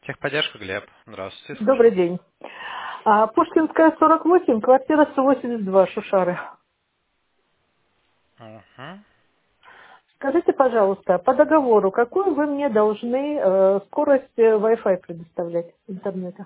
Техподдержка, Глеб. Здравствуйте, Добрый слушаю. день. Пушкинская, 48, квартира 182, Шушары. Мгм. Скажите, пожалуйста, по договору, какую вы мне должны скорость Wi-Fi предоставлять интернета?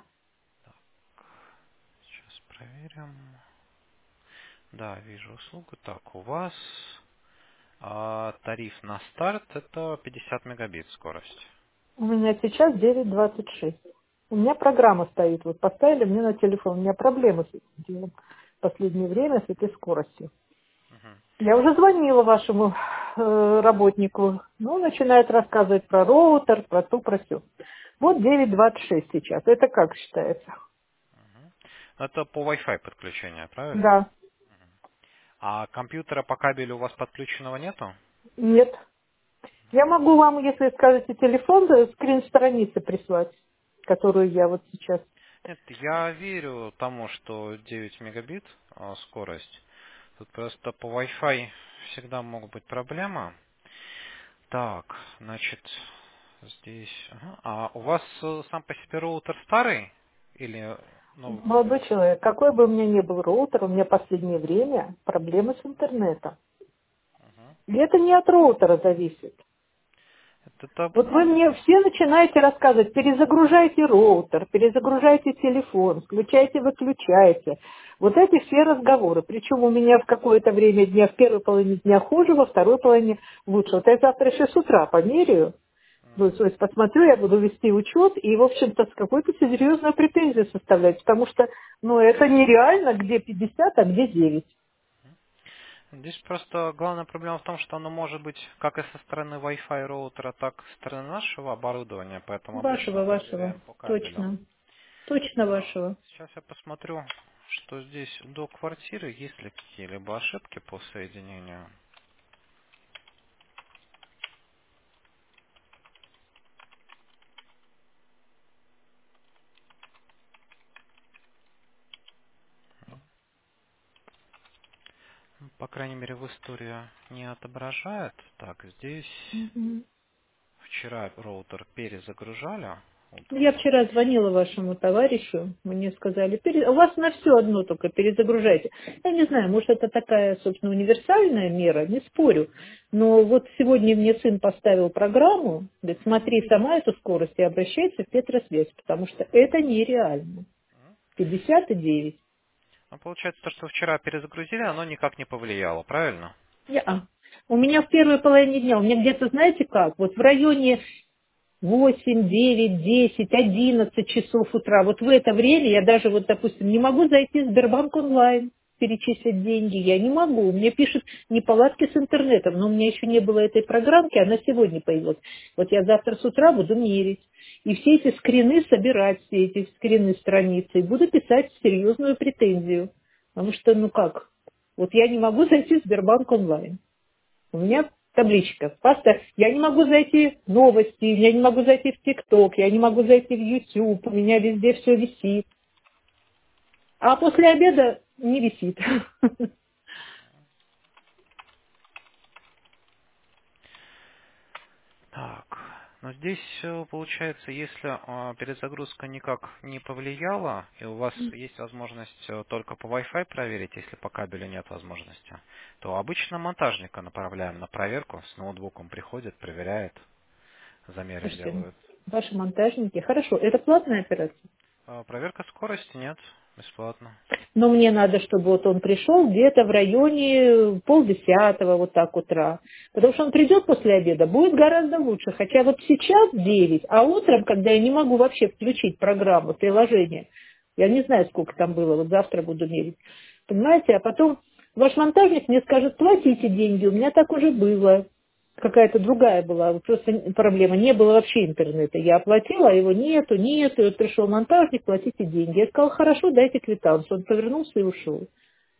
Сейчас проверим. Да, вижу услугу. Так, у вас тариф на старт это 50 мегабит скорость. У меня сейчас 9,26. У меня программа стоит. Вот поставили мне на телефон. У меня проблемы с этим делом в последнее время, с этой скоростью. Мгм. Я уже звонила вашему работнику. Ну, начинает рассказывать про роутер, про то, про все. Вот 9,26 сейчас. Это как считается? Это по Wi-Fi подключение, правильно? Да. А компьютера по кабелю у вас подключенного нету? Нет. Я могу вам, если скажете телефон, скрин страницы прислать, которую я вот сейчас. Нет, я верю тому, что 9 мегабит скорость. Тут просто по Wi-Fi всегда могут быть проблемы. Так, значит, здесь. Ага. А у вас сам по себе роутер старый? Или новый Молодой купили? человек, какой бы у меня ни был роутер, у меня в последнее время проблемы с интернетом. Мгм. И это не от роутера зависит. Это, Вот вы мне все начинаете рассказывать, перезагружайте роутер, перезагружайте телефон, включайте, выключайте. Вот эти все разговоры. Причем у меня в какое-то время дня, в первой половине дня хуже, во второй половине лучше. Вот я завтра еще с утра померяю, то есть посмотрю, я буду вести учет и, в общем-то, с какой-то серьезной претензией составлять, потому что, ну, это нереально, где 50, а где 9. здесь просто главная проблема в том, что оно может быть как и со стороны Wi-Fi роутера, так и со стороны нашего оборудования, поэтому обычно Вашего, проверяем по кабелю. точно. Точно Так, вашего. сейчас я посмотрю, что здесь до квартиры, есть ли какие-либо ошибки по соединению. Ну, по крайней мере, в истории не отображает. Так, здесь Мгм. вчера роутер перезагружали Я утром. вчера звонила вашему товарищу, мне сказали, у вас на все одно только перезагружайте. Я не знаю, может это такая, собственно, универсальная мера, не спорю. Но вот сегодня мне сын поставил программу, говорит, смотри сама эту скорость и обращайся в Петросвязь, потому что это нереально. 59. Ну, получается, то, что вчера перезагрузили, оно никак не повлияло, правильно? Не-а. У меня в первой половине дня, у меня где-то, знаете как, вот в районе 8, 9, 10, 11 часов утра. Вот в это время я даже, вот, допустим, не могу зайти в Сбербанк онлайн, перечислить деньги. Я не могу. Мне пишут неполадки с интернетом, но у меня еще не было этой программки, она сегодня появилась. Вот я завтра с утра буду мерить. И все эти скрины собирать, все эти скрины страницы, и буду писать серьезную претензию. Потому что, ну как, вот я не могу зайти в Сбербанк онлайн. У меня табличка. Просто я не могу зайти в новости, я не могу зайти в ТикТок, я не могу зайти в YouTube, у меня везде все висит. А после обеда не висит. Так, но здесь получается, если перезагрузка никак не повлияла, и у вас есть возможность только по Wi-Fi проверить, если по кабелю нет возможности, то обычно монтажника направляем на проверку, с ноутбуком приходит, проверяет, замеры Слушайте, делают. ваши монтажники, хорошо, это платная операция? Проверка скорости нет, бесплатно. Но мне надо, чтобы вот он пришел где-то в районе полдесятого, вот так утра. Потому что он придет после обеда, будет гораздо лучше. Хотя вот сейчас 9, а утром, когда я не могу вообще включить программу, приложение, я не знаю, сколько там было, вот завтра буду мерить. Понимаете, а потом ваш монтажник мне скажет, платите деньги, у меня так уже было какая-то другая была, вот просто проблема. Не было вообще интернета. Я оплатила, а его нету. И вот пришел монтажник, платите деньги. Я сказала, хорошо, дайте квитанцию. Он повернулся и ушел.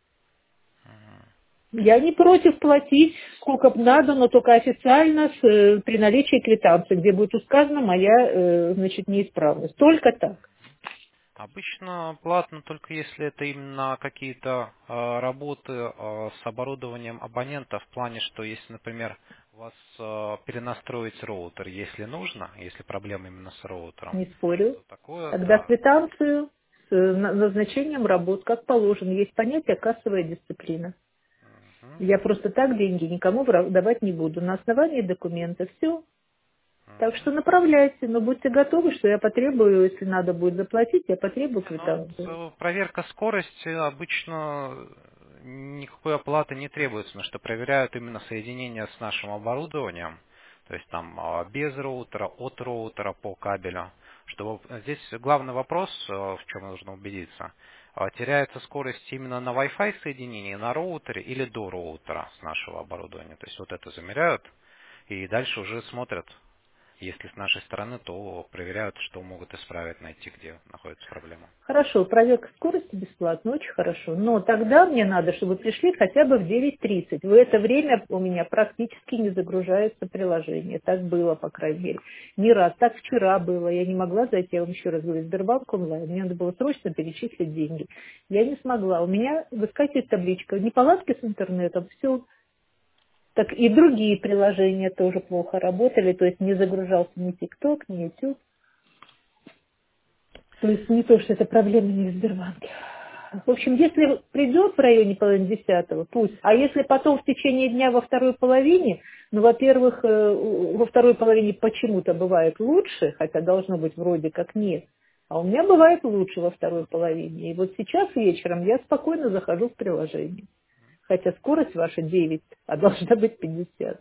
Я не против платить, сколько б надо, но только официально при наличии квитанции, где будет указана моя, значит, неисправность. Только так. Обычно платно только если это именно какие-то работы с оборудованием абонента в плане, что если, например, у вас перенастроить роутер, если нужно, если проблема именно с роутером, Не спорю. то такое, Тогда да. квитанцию с назначением работ, как положено. Есть понятие кассовая дисциплина. Мгм, Я просто так деньги никому давать не буду. На основании документа. Все. Так мгм. что направляйте, но будьте готовы, что я потребую, если надо будет заплатить, я потребую Не, ну, квитанцию. проверка скорости обычно никакой оплаты не требуется, потому что проверяют именно соединение с нашим оборудованием, то есть там без роутера, от роутера по кабелю. Чтобы здесь главный вопрос, в чем нужно убедиться, теряется скорость именно на Wi-Fi соединении, на роутере или до роутера с нашего оборудования. То есть вот это замеряют и дальше уже смотрят. Если с нашей стороны, то проверяют, что могут исправить, найти, где находится проблема. Хорошо, проверка скорости бесплатно, очень хорошо. Но тогда мне надо, чтобы вы пришли хотя бы в 9:30. В это время у меня практически не загружается приложение. Так было, по крайней мере. Не раз. Так вчера было. Я не могла зайти, я вам еще раз говорю, в Сбербанк онлайн. Мне надо было срочно перечислить деньги. Я не смогла. У меня выскакивает табличка. Неполадки с интернетом. Все. Так и другие приложения тоже плохо работали. То есть не загружался ни TikTok, ни YouTube. То есть не то, что это проблема не в Сбербанке. В общем, если придет в районе половины десятого, пусть. А если потом в течение дня во второй половине, ну, во-первых, во второй половине почему-то бывает лучше, хотя должно быть вроде как нет. А у меня бывает лучше во второй половине. И вот сейчас вечером я спокойно захожу в приложение. Хотя скорость ваша 9, а должна быть 50.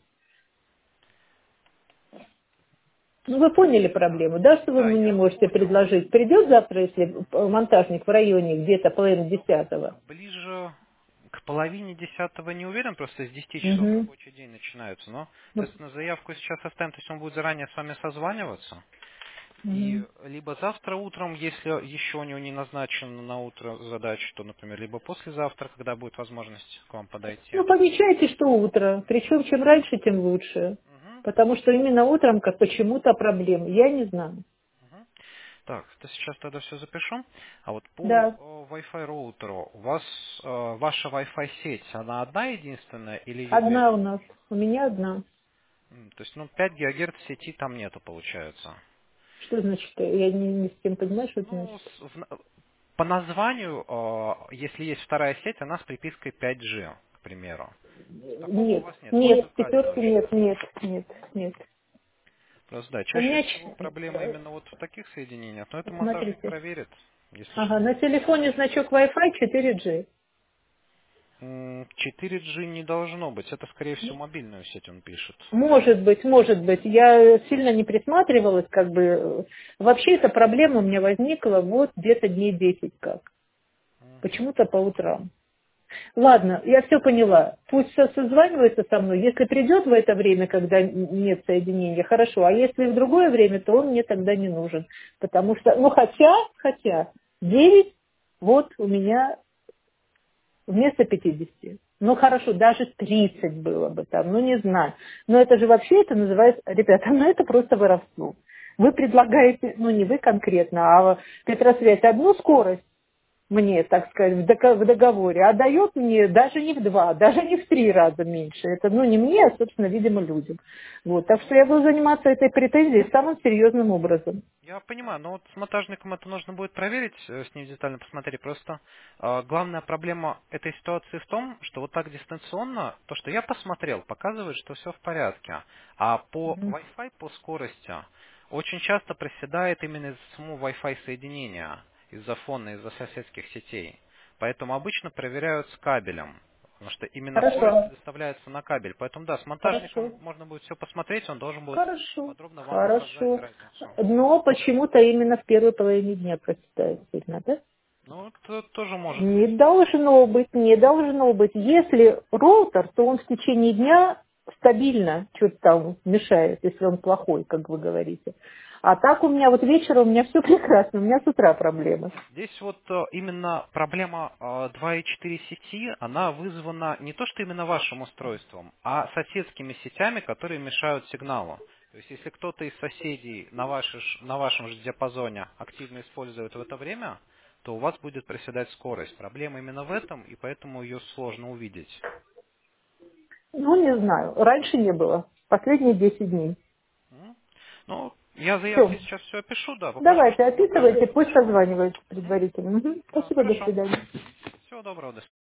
Ну, вы поняли Да, проблему, да, что вы да, мне я можете понял. предложить? Придет завтра, если монтажник в районе где-то половины Ну, десятого? ближе к половине десятого не уверен, просто с 10 часов Угу. рабочий день начинается. Но, Ну, соответственно, заявку сейчас оставим, то есть он будет заранее с вами созваниваться. И мгм. либо завтра утром, если еще у него не назначена на утро задача, то, например, либо послезавтра, когда будет возможность к вам подойти. Ну, помечайте, что утро. Причем, чем раньше, тем лучше. Мгм, Потому что именно утром, как почему-то проблемы. Я не знаю. мгм. Так, то сейчас тогда все запишу. А вот по Да, Wi-Fi роутеру, у вас ваша Wi-Fi сеть, она одна единственная или ее две? одна у нас. У меня одна. То есть, ну, 5 ГГц сети там нету, получается. Что значит? Я не с тем понимаю, что это Ну, значит. по названию, если есть вторая сеть, она с припиской 5G, к примеру. Такого у Нет, вас нет, нет, просто пятерки кабельная. нет, нет, нет, нет. Просто да, У чаще меня, всего проблема именно вот в таких соединениях, но это монтажник смотрите, проверит, если ага, что. на телефоне значок Wi-Fi 4G. 4G не должно быть, это скорее всего мобильную сеть он пишет. Может быть, может быть. Я сильно не присматривалась, как бы. Вообще эта проблема у меня возникла вот где-то дней 10 как. Мгм. Почему-то по утрам. Ладно, я все поняла. Пусть созванивается со мной. Если придет в это время, когда нет соединения, хорошо. А если в другое время, то он мне тогда не нужен. Потому что, ну хотя, 9 вот у меня вместо 50. Ну хорошо, даже 30 было бы там, ну не знаю. Но это же вообще это называется, ребята, ну это просто воровство. Вы предлагаете, ну не вы конкретно, а Петросвязь одну скорость, мне, так сказать, в договоре, а дает мне даже не в 2, даже не в 3 раза меньше. Это, ну, не мне, а, собственно, видимо, людям. Вот. Так что я буду заниматься этой претензией самым серьезным образом. Я понимаю, но вот с монтажником это нужно будет проверить, с ним детально посмотреть. Просто главная проблема этой ситуации в том, что вот так дистанционно, то, что я посмотрел, показывает, что все в порядке. А по Мгм. Wi-Fi, по скорости, очень часто проседает именно из-за самого Wi-Fi соединения, из-за фона, из-за соседских сетей. Поэтому обычно проверяют с кабелем. Потому что именно скорость Хорошо, предоставляется на кабель. Поэтому да, с монтажником хорошо, можно будет все посмотреть, он должен будет хорошо, подробно вам рассказать хорошо. разницу. Но почему-то именно в первой половине дня проседает сильно, да? Ну, это тоже может быть. Не должно быть, не должно быть. Если роутер, то он в течение дня стабильно что-то там мешает, если он плохой, как вы говорите. А так у меня вот вечером у меня все прекрасно, у меня с утра проблемы. Здесь вот именно проблема 2.4 сети, она вызвана не то, что именно вашим устройством, а соседскими сетями, которые мешают сигналу. То есть, если кто-то из соседей на вашем же диапазоне активно использует в это время, то у вас будет проседать скорость. Проблема именно в этом, и поэтому ее сложно увидеть. Ну, не знаю, раньше не было. Последние 10 дней. Ну, я заявке Все. сейчас все опишу, да, попрошу, Давайте, чтобы вы описывайте, проверили. пусть созваниваются предварительно. Мгм. Спасибо, до Хорошо. свидания. Всего доброго, до